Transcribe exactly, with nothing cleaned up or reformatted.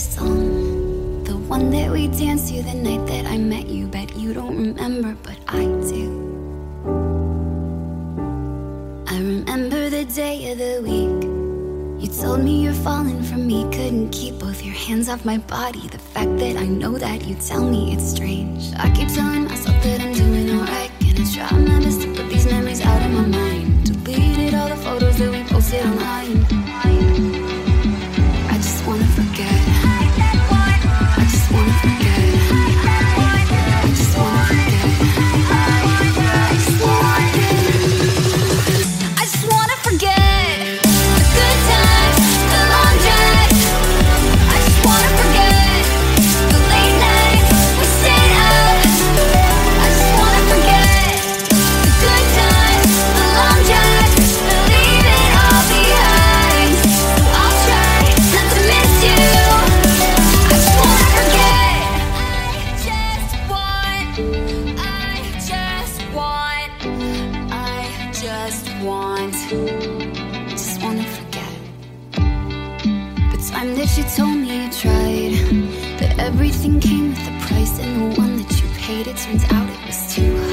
song, the one that we danced to the night that I met you. Bet you don't remember, but I do. I remember the day of the week you told me you're falling for me. Couldn't keep both your hands off my body. The fact that I know that you tell me it's strange. I keep telling myself that I'm doing alright. Gonna try my best to put these memories out of my mind. Deleted all the photos that we posted online. I just wanna forget. I just wanna forget. I just wanna forget. I just wanna forget. I just wanna forget the good times, the long drives. I just wanna forget the late nights we stayed up. I just wanna forget the good times, the long drives. Leave it all behind. So I'll try not to miss you. I just wanna forget. I just want, I just want, I just want, just wanna forget. The time that you told me you tried, that everything came with a price, and the one that you paid, it turns out it was too high.